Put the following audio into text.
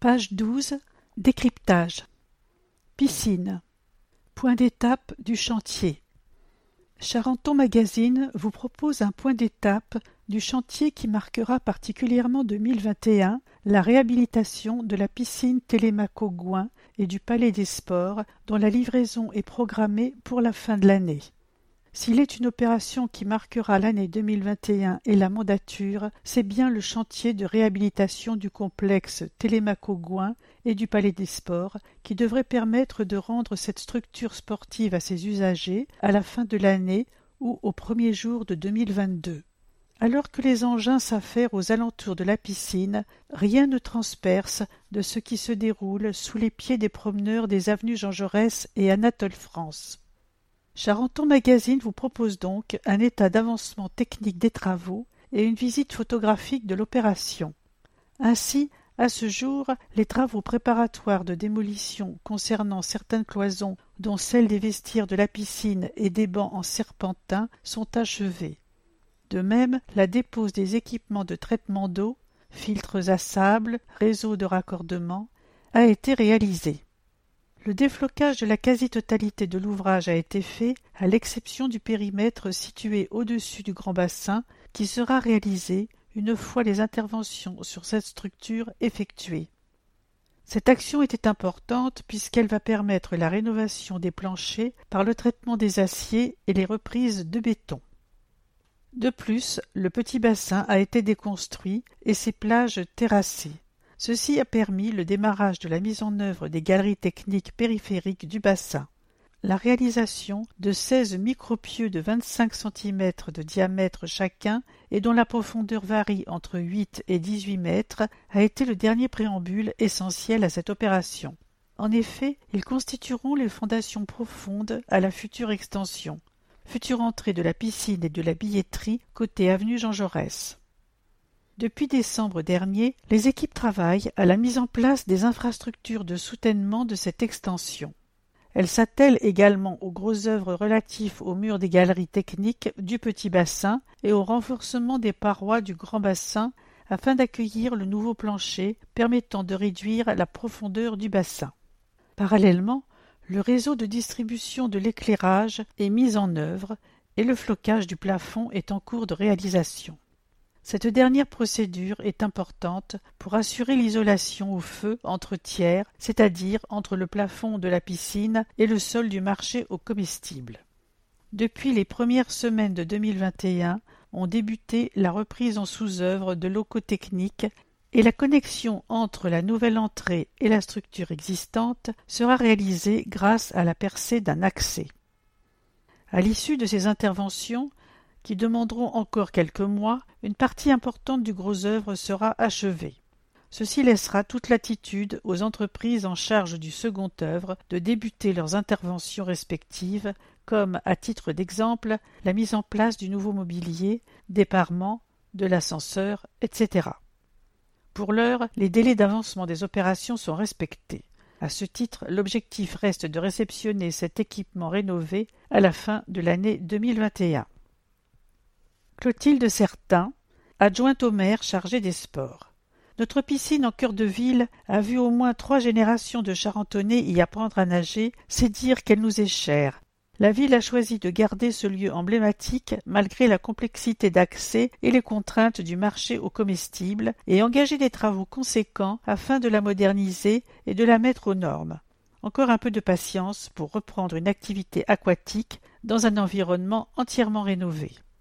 Page 12. Décryptage. Piscine. Point d'étape du chantier. Charenton Magazine vous propose un point d'étape du chantier qui marquera particulièrement 2021, la réhabilitation de la piscine Télémaco-Gouin et du Palais des Sports, dont la livraison est programmée pour la fin de l'année. S'il est une opération qui marquera l'année 2021 et la mandature, c'est bien le chantier de réhabilitation du complexe Télémaco-Gouin et du Palais des Sports qui devrait permettre de rendre cette structure sportive à ses usagers à la fin de l'année ou au premier jour de 2022. Alors que les engins s'affairent aux alentours de la piscine, rien ne transperce de ce qui se déroule sous les pieds des promeneurs des avenues Jean Jaurès et Anatole France. Charenton Magazine vous propose donc un état d'avancement technique des travaux et une visite photographique de l'opération. Ainsi, à ce jour, les travaux préparatoires de démolition concernant certaines cloisons, dont celle des vestiaires de la piscine et des bancs en serpentin, sont achevés. De même, la dépose des équipements de traitement d'eau, filtres à sable, réseaux de raccordement, a été réalisée. Le déflocage de la quasi-totalité de l'ouvrage a été fait, à l'exception du périmètre situé au-dessus du grand bassin, qui sera réalisé une fois les interventions sur cette structure effectuées. Cette action était importante puisqu'elle va permettre la rénovation des planchers par le traitement des aciers et les reprises de béton. De plus, le petit bassin a été déconstruit et ses plages terrassées. Ceci a permis le démarrage de la mise en œuvre des galeries techniques périphériques du bassin. La réalisation de 16 micropieux de 25 cm de diamètre chacun et dont la profondeur varie entre 8 et 18 mètres a été le dernier préambule essentiel à cette opération. En effet, ils constitueront les fondations profondes à la future extension, future entrée de la piscine et de la billetterie côté avenue Jean Jaurès. Depuis décembre dernier, les équipes travaillent à la mise en place des infrastructures de soutènement de cette extension. Elles s'attellent également aux grosses œuvres relatifs aux murs des galeries techniques du petit bassin et au renforcement des parois du grand bassin afin d'accueillir le nouveau plancher permettant de réduire la profondeur du bassin. Parallèlement, le réseau de distribution de l'éclairage est mis en œuvre et le flocage du plafond est en cours de réalisation. Cette dernière procédure est importante pour assurer l'isolation au feu entre tiers, c'est-à-dire entre le plafond de la piscine et le sol du marché aux comestibles. Depuis les premières semaines de 2021, ont débuté la reprise en sous-œuvre de locaux techniques et la connexion entre la nouvelle entrée et la structure existante sera réalisée grâce à la percée d'un accès. À l'issue de ces interventions, qui demanderont encore quelques mois, une partie importante du gros œuvre sera achevée. Ceci laissera toute latitude aux entreprises en charge du second œuvre de débuter leurs interventions respectives, comme, à titre d'exemple, la mise en place du nouveau mobilier, des parements, de l'ascenseur, etc. Pour l'heure, les délais d'avancement des opérations sont respectés. À ce titre, l'objectif reste de réceptionner cet équipement rénové à la fin de l'année 2021. Clotilde Certain, adjointe au maire chargée des sports. Notre piscine en cœur de ville a vu au moins 3 générations de Charentonnais y apprendre à nager, c'est dire qu'elle nous est chère. La ville a choisi de garder ce lieu emblématique malgré la complexité d'accès et les contraintes du marché aux comestibles et engagé des travaux conséquents afin de la moderniser et de la mettre aux normes. Encore un peu de patience pour reprendre une activité aquatique dans un environnement entièrement rénové.